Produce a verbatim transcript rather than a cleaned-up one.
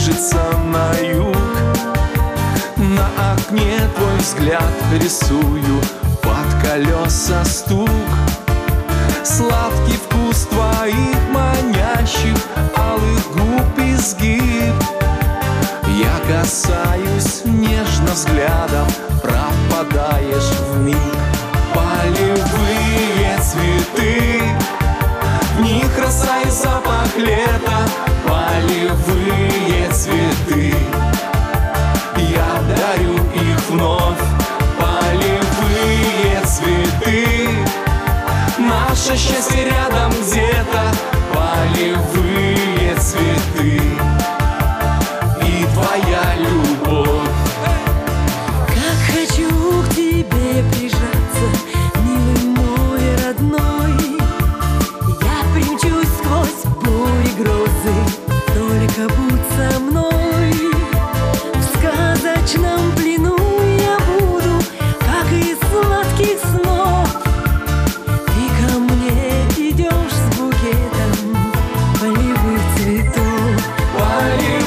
движется на юг. На окне твой взгляд рисую, под колеса стук. Сладкий вкус твоих манящих алых губ изгиб. Я касаюсь нежно взглядом, пропадаешь вмиг. Полевые цветы, в них роса и запах лета. Полевые цветы, я дарю их вновь. Полевые цветы, наше счастье рядом где-то. Полевые цветы и твоя любовь. Как хочу к тебе прижаться, милый мой родной. Я примчусь сквозь бури грозы, только будь со мной. В сказочном плену я буду, как из сладких снов. Ты ко мне идешь с букетом полевых цветов. Полевые